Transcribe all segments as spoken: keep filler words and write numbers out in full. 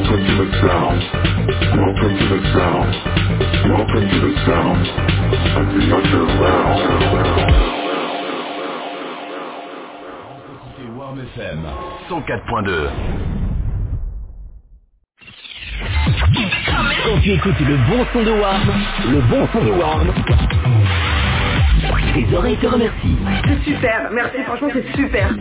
Welcome to the sound. Welcome to the sound. Welcome to the sound of the underground. Écoutez Warm F M cent quatre point deux. Quand tu écoutes le bon son de Warm, le bon son de Warm, tes oreilles te remercient. C'est super, merci, franchement c'est super.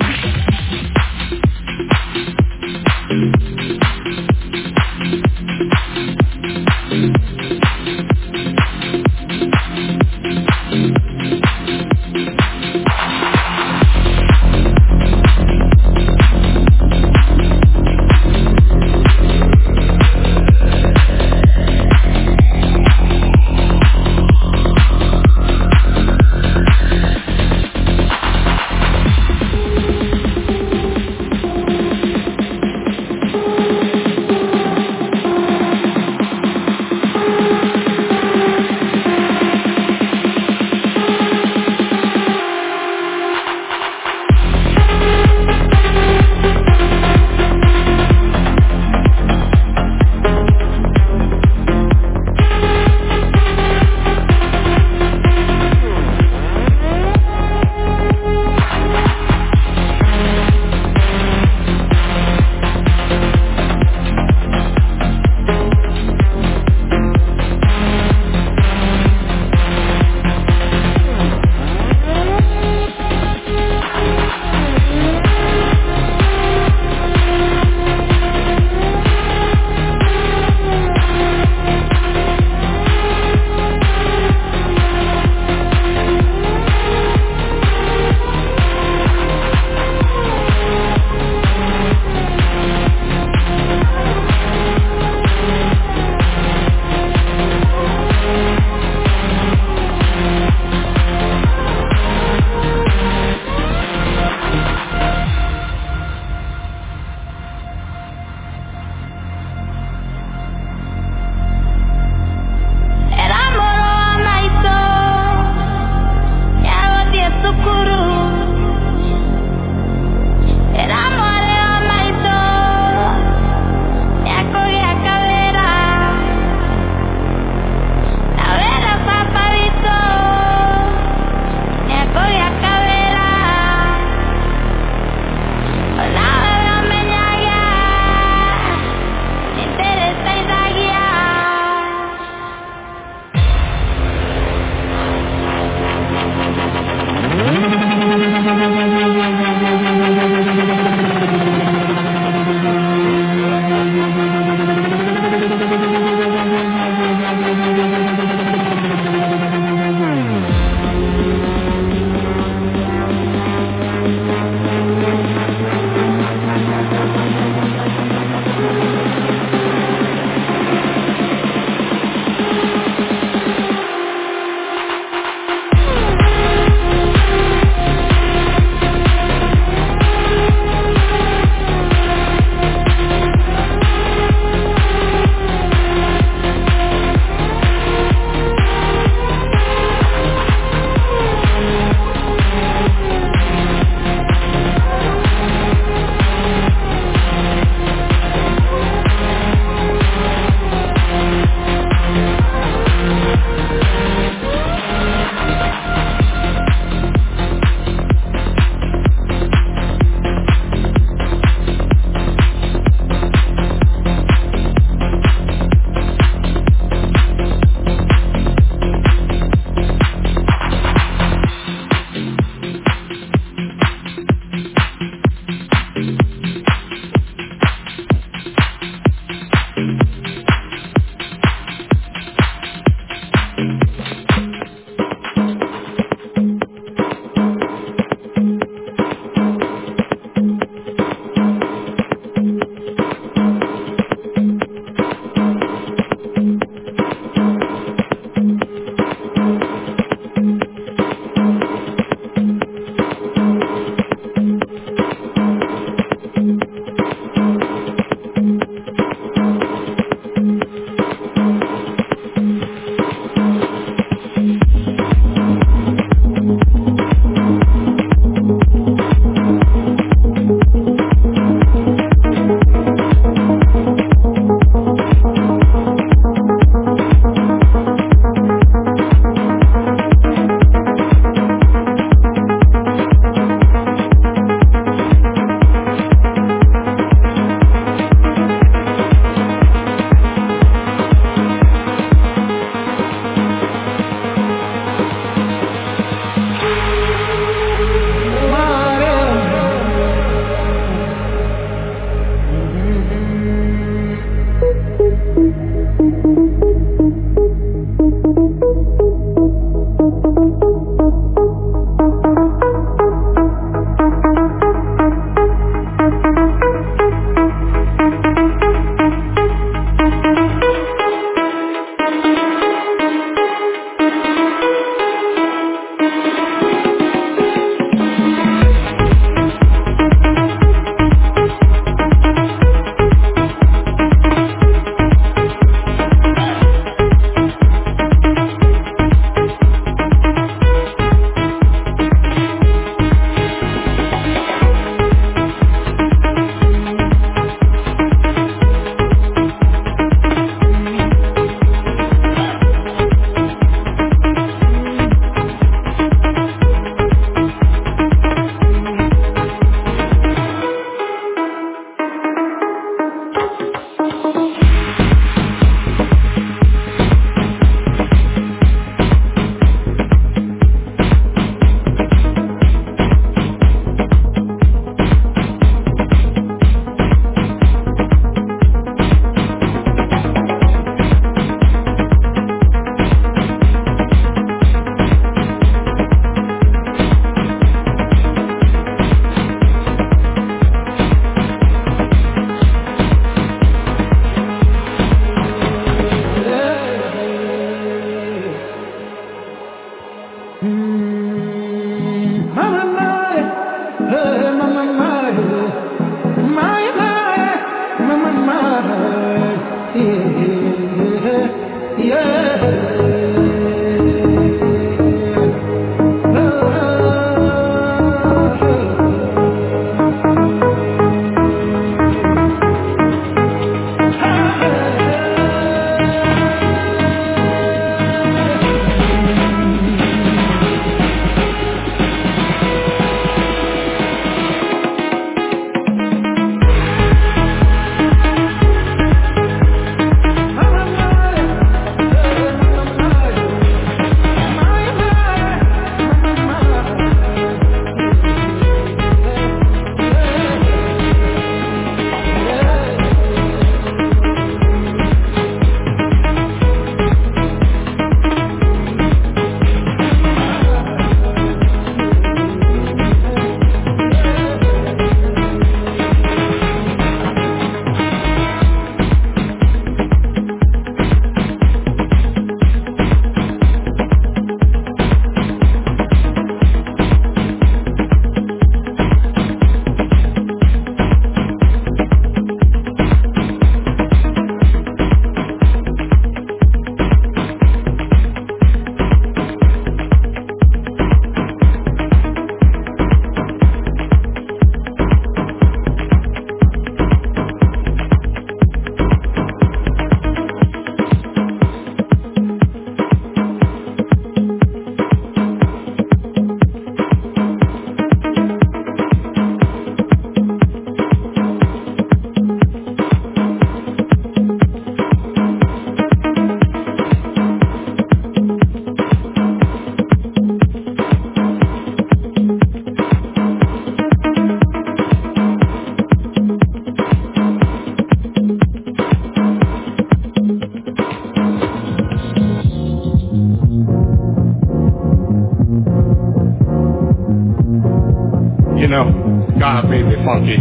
funky.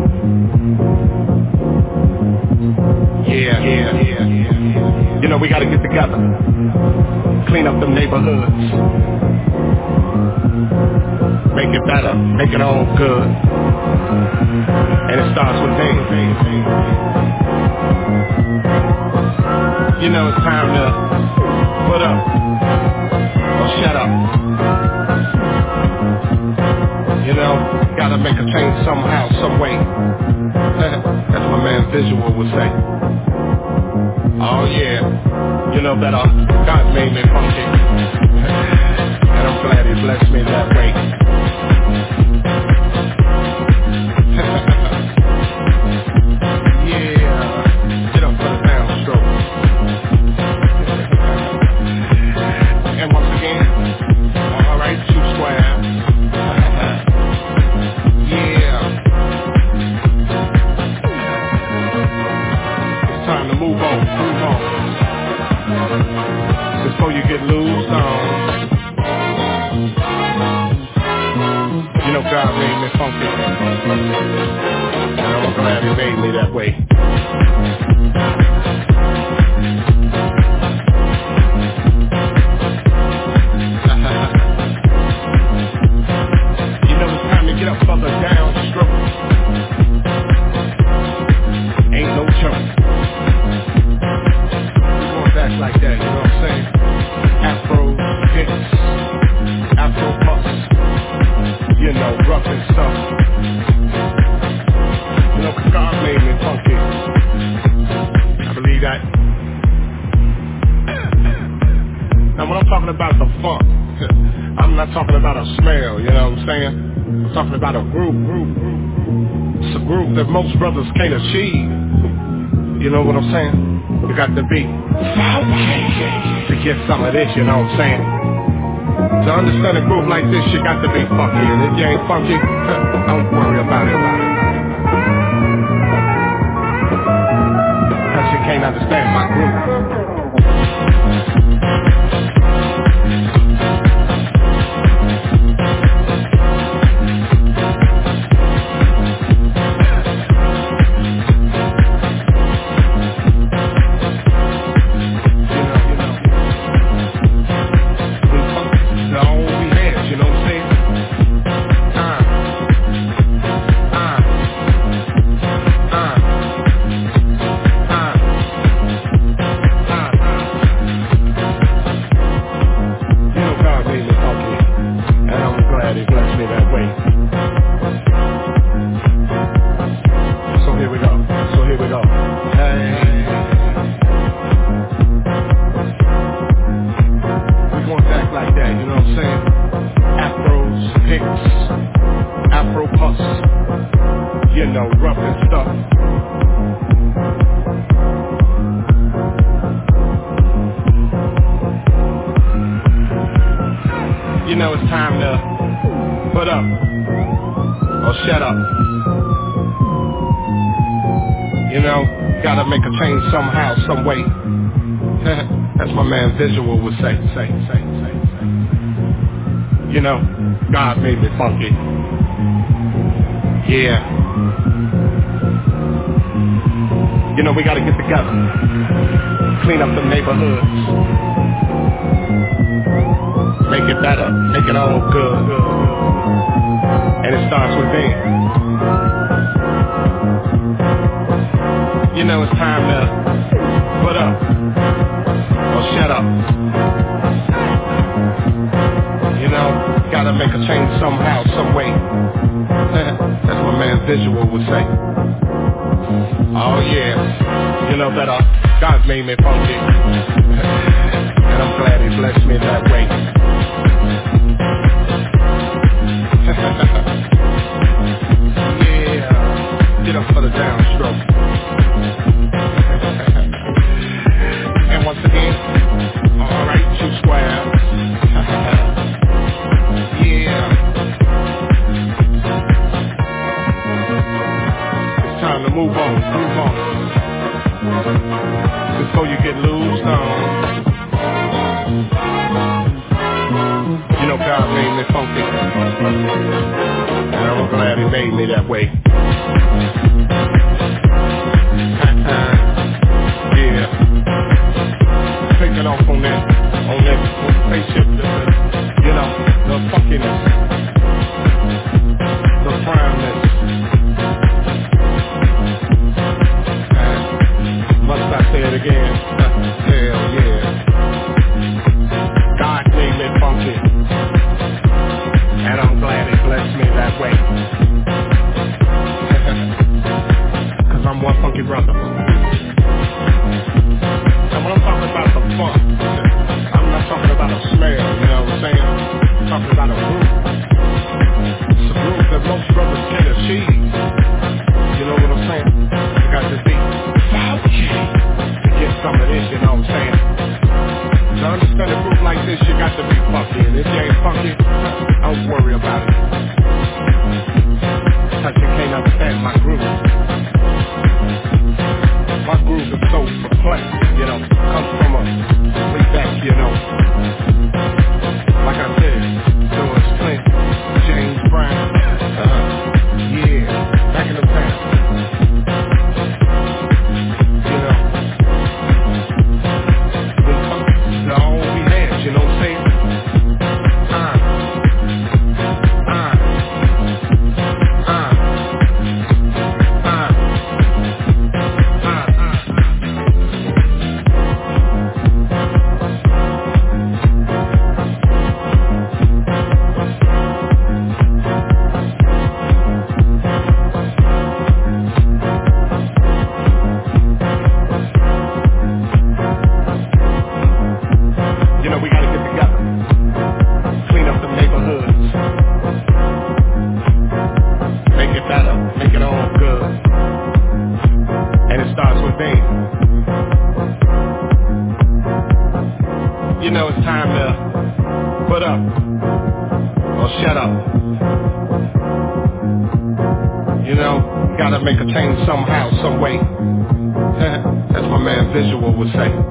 Yeah, yeah, yeah, yeah. You know, we gotta get together, clean up them neighborhoods, make it better, make it all good. And it starts with me. You know, it's time to put up or shut up. You know, gotta make a change somehow, some way. That's my man Visual would say. Oh yeah, you know that uh, God made me funky, and I'm glad He blessed me that way. Yeah, get up for the downstroke. And once again, all right, two squares. Yeah, it's time to move on, move on. Before you get loose on. You know God made me funky, and I'm glad He made me that way. You know it's time to get up for the downstroke. Ain't no joke. We want to act like that, you know what I'm saying? Afro hits, Afro puffs, you know, rough and stuff. You know, 'cause God made me funky. I believe that. Now when I'm talking about the funk, I'm not talking about a smell, you know what I'm saying? I'm talking about a groove. It's a groove that most brothers can't achieve. You know what I'm saying? You got to be to get some of this, you know what I'm saying? To understand a groove like this, you got to be funky. And if you ain't funky, don't worry about it, about it. Cause you can't understand my groove. Somehow, some way. That's my man Visual would say, say, say, say, say. You know, God made me funky. Yeah. You know, we gotta get together, clean up the neighborhoods, make it better, make it all good. And it starts with me. You know, it's time to put up or shut up. You know, gotta make a change somehow, some way. That's what man Visual would say. Oh yeah, you know that uh, God made me funky, and I'm glad He blessed me that way. Yeah, get up for the downstroke. And once again, alright, two squares. Yeah. It's time to move on, move on. Before you get loose on. You know God made me funky, and I'm glad He made me that way. be. You know it's time to put up or shut up. You know, gotta make a change somehow, some way. As my man Visual would say.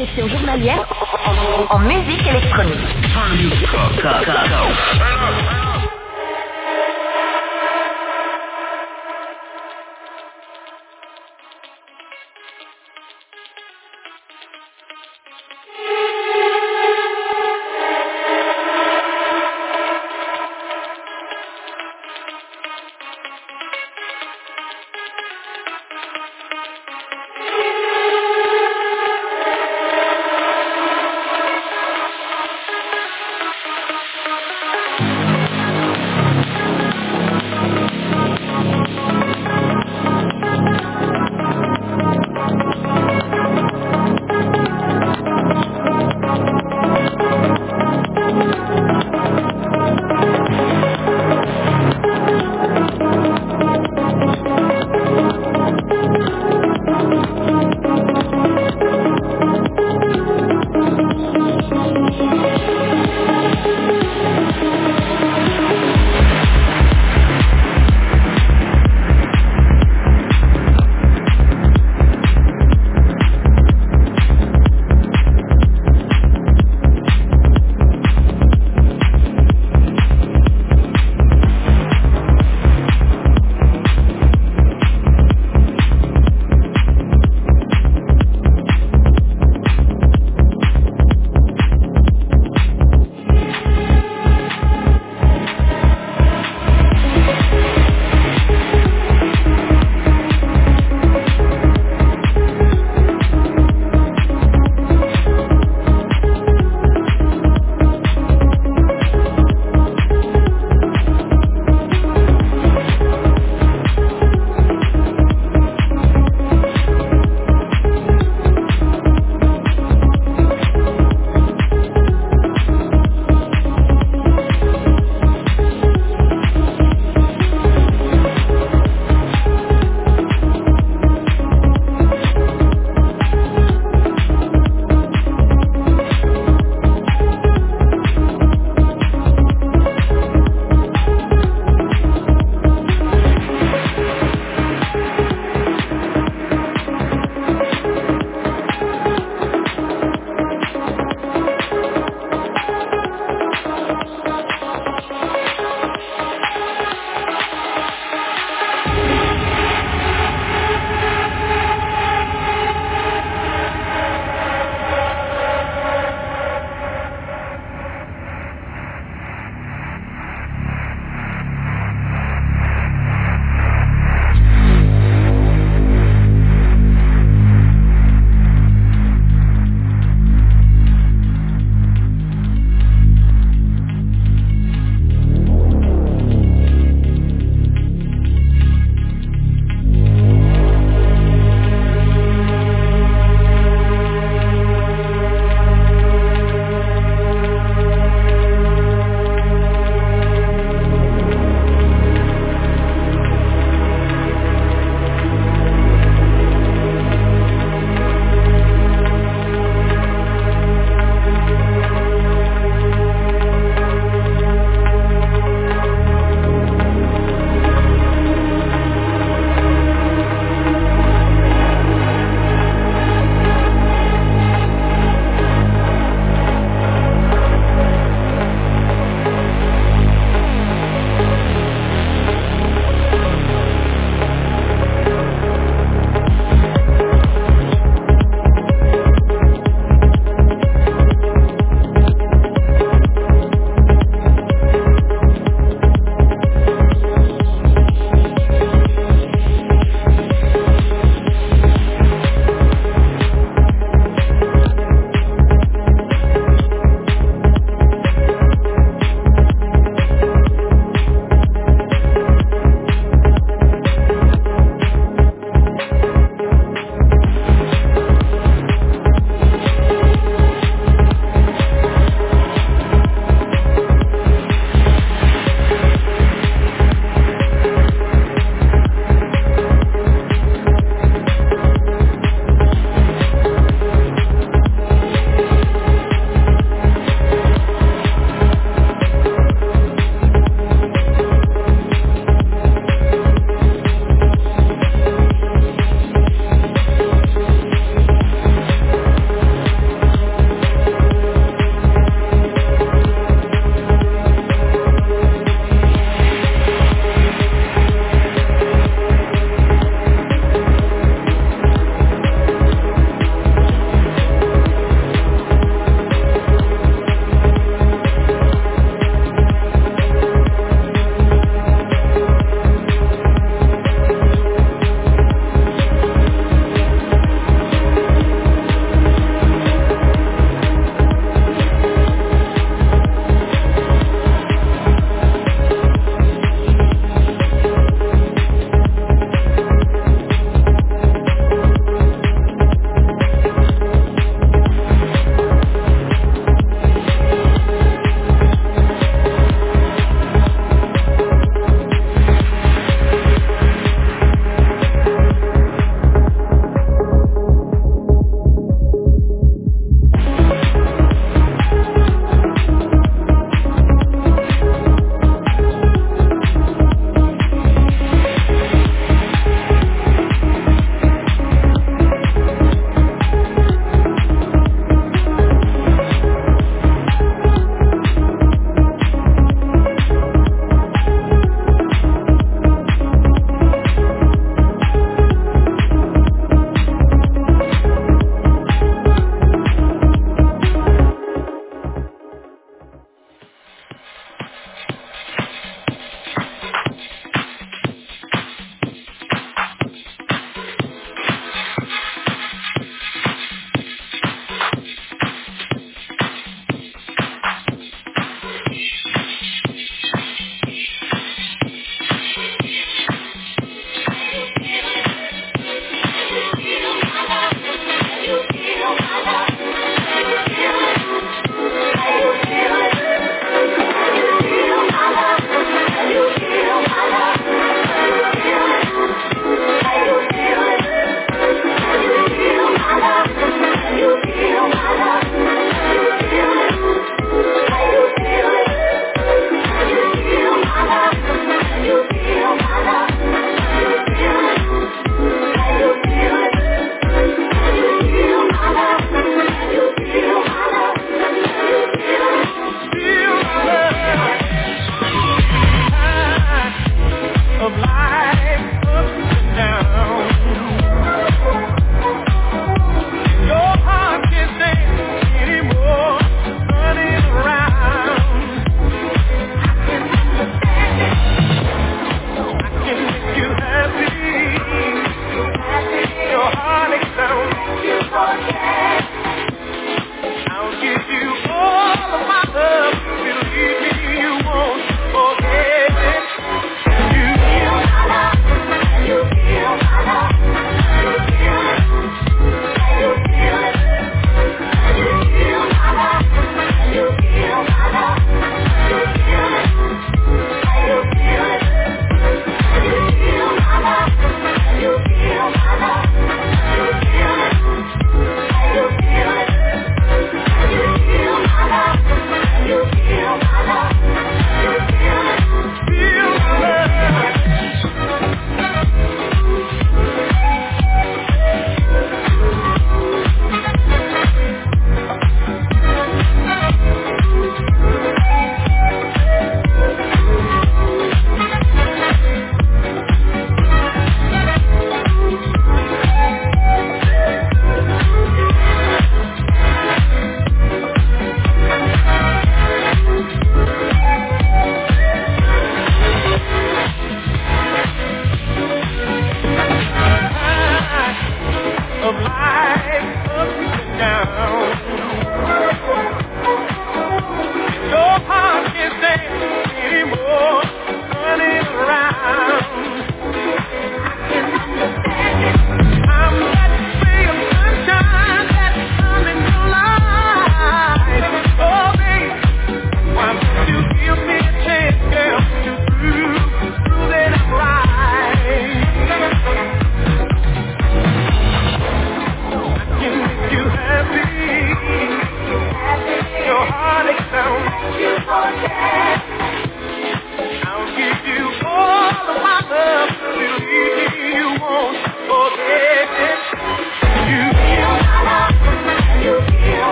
session journalière en musique électronique. Thank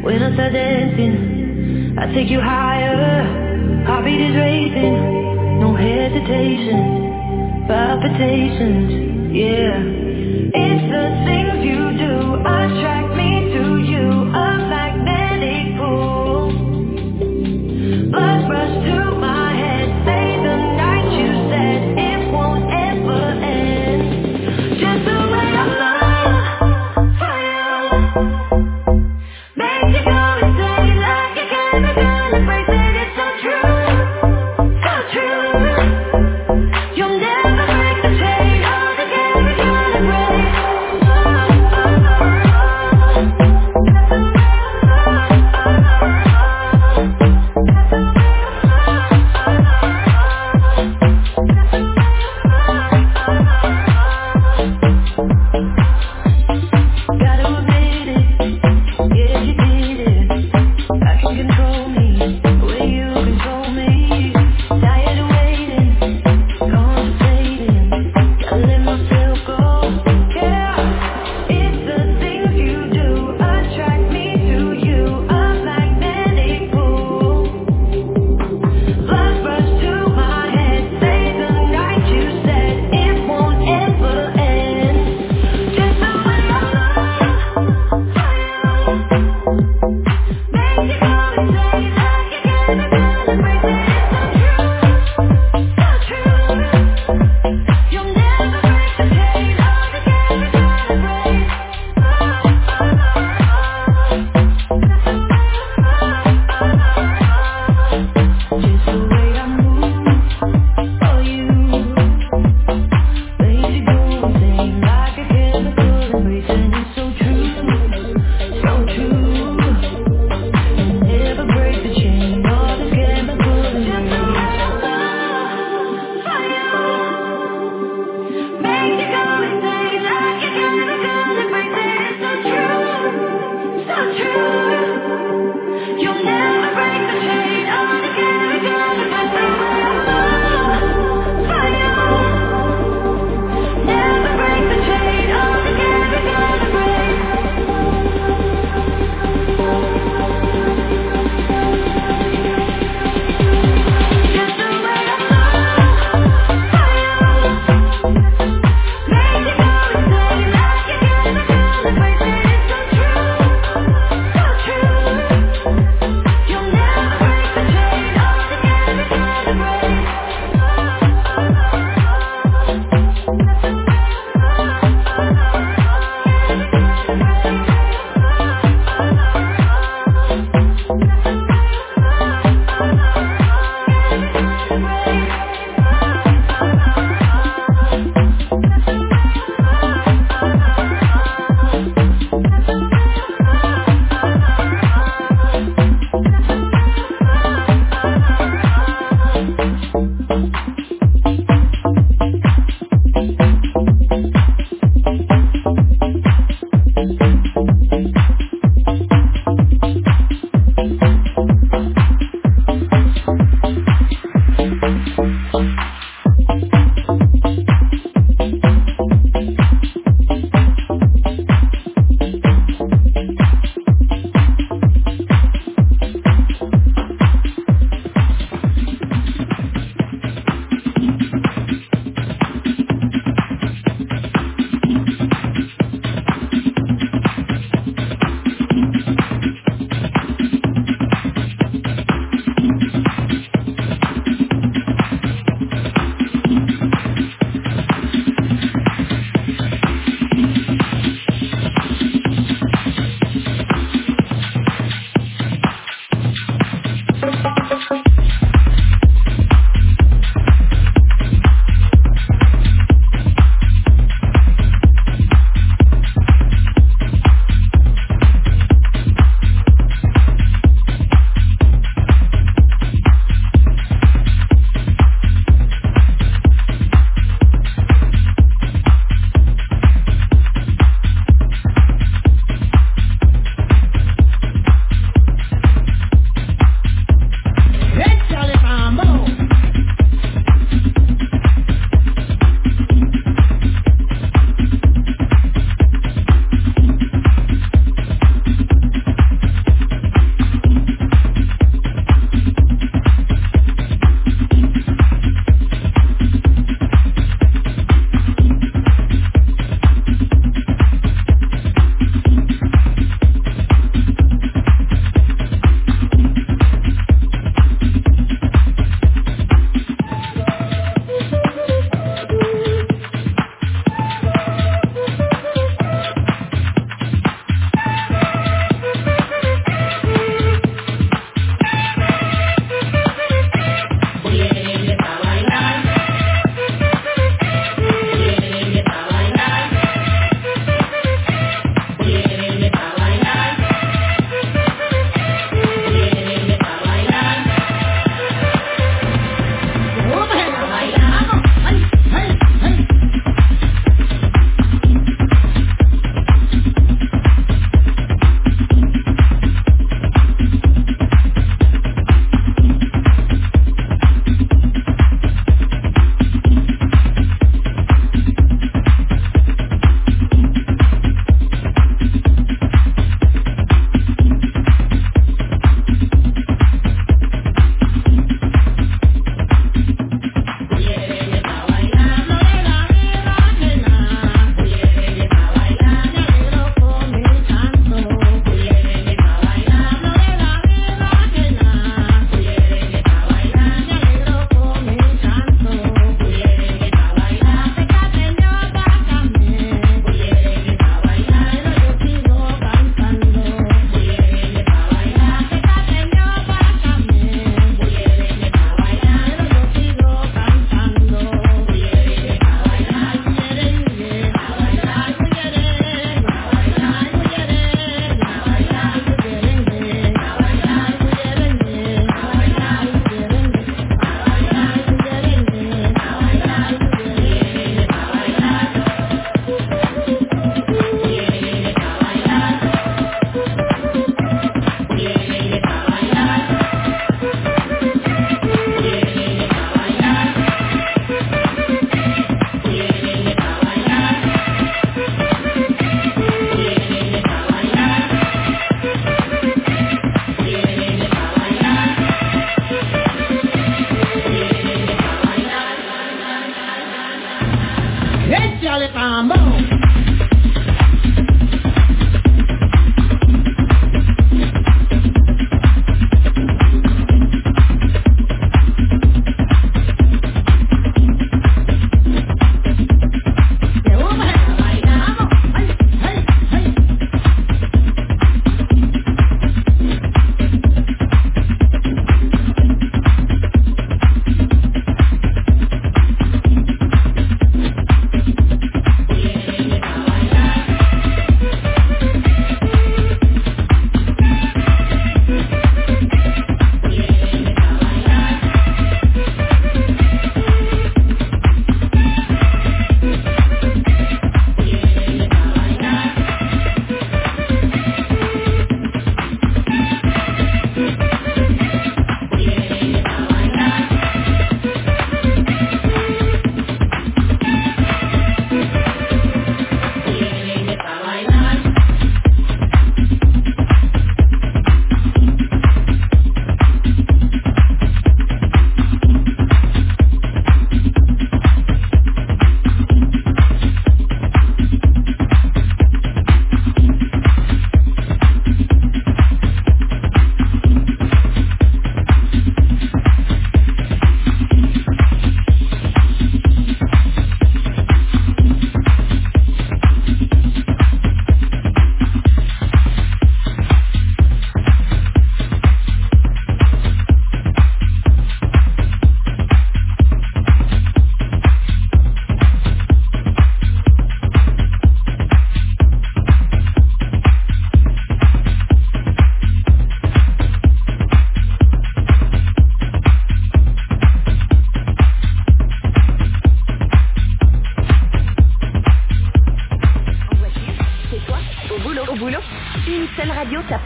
When I start dancing, I take you higher. Heartbeat is racing, no hesitation, palpitations, yeah. It's the things you do attract me to you, a magnetic pull. Blood rush to my head, say the night you said it won't ever end. Just the way I love for you, make you go insane like a chemical embrace. It's so true, so true. You'll never break the chain of the chemical embrace. Oh, oh, oh, oh.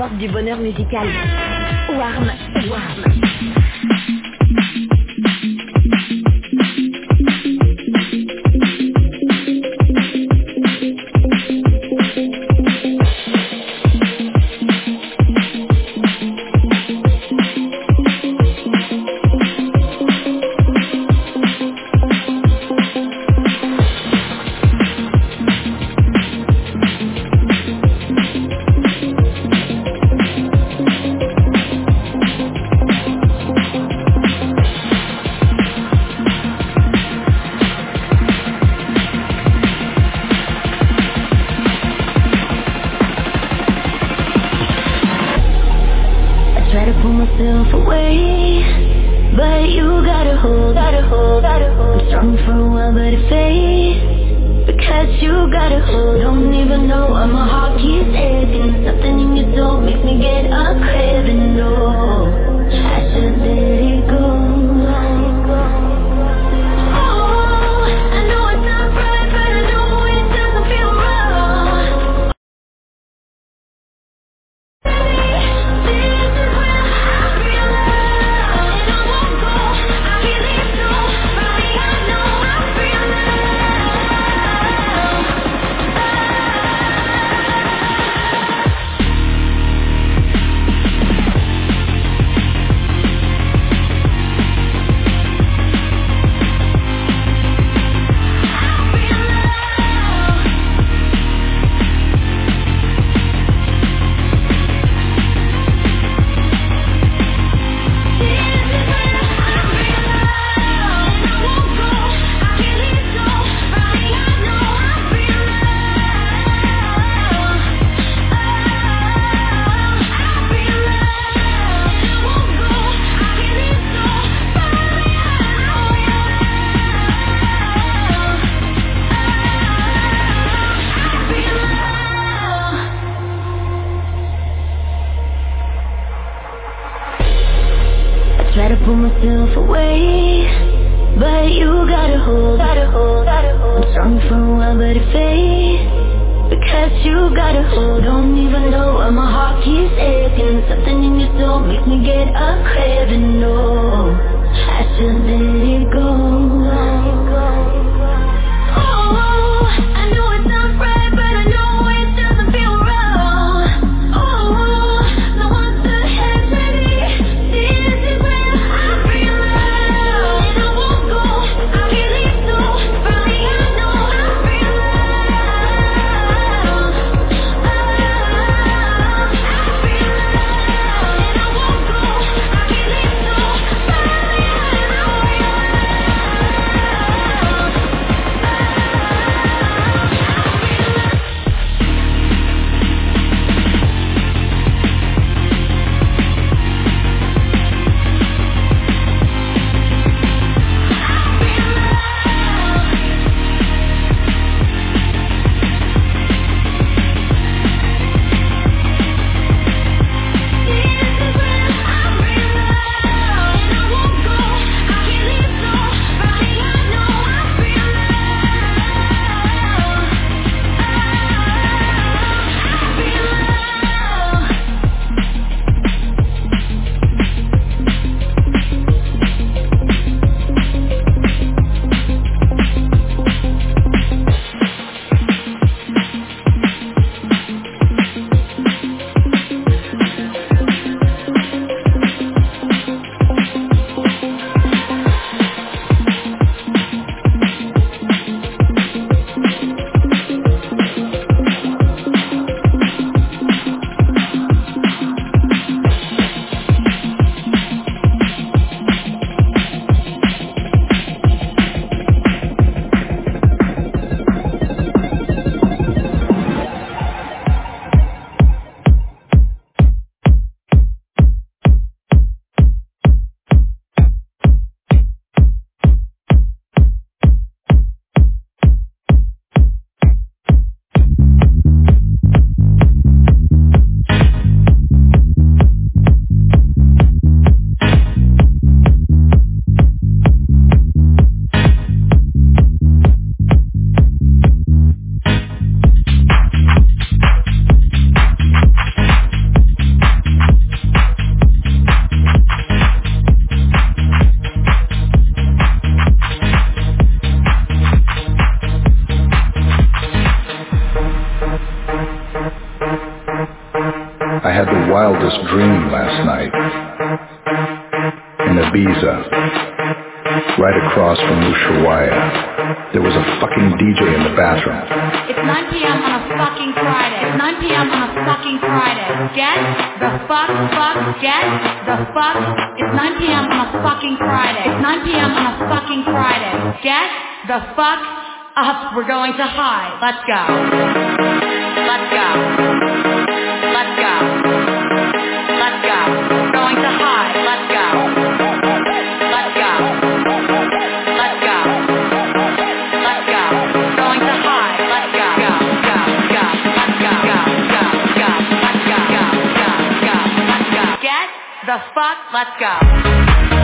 soif du bonheur musical. Warm, warm. Oh, scene last night. In Ibiza, right across from Ushuaia. There was a fucking D J in the bathroom. It's nine p.m. on a fucking Friday. It's nine p.m. on a fucking Friday. Get the fuck, fuck, get the fuck. It's nine p.m. on a fucking Friday. It's nine p.m. on a fucking Friday. Get the fuck up. We're going to high. Let's go. Let's go. Let's go. Let's go. We're going to high. Let's go. Let's go. Let's go. Let's go. Going to high. Let's go. Go. Go. Go. Let's go. Go. Go. Go. Let's go. Go. Go. Go. Let's go. Get the fuck. Let's go.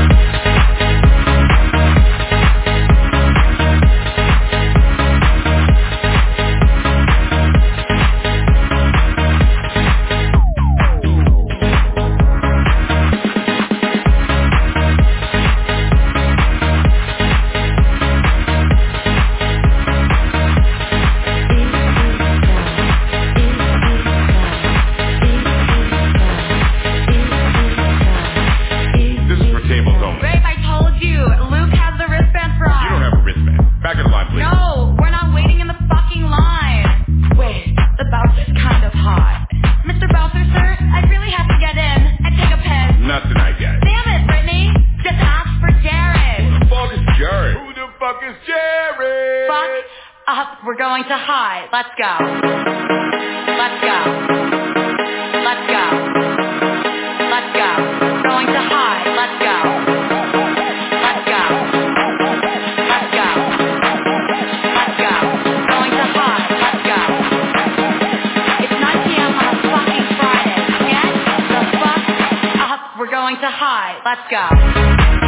We're going to high. Let's go. Let's go. Let's go. Let's go. Going to high. Let's go. Let's go. Let's go. Let's go. Going to high. Let's go. It's nine p.m. on a fucking Friday. Get the fuck up. We're going to high. Let's go.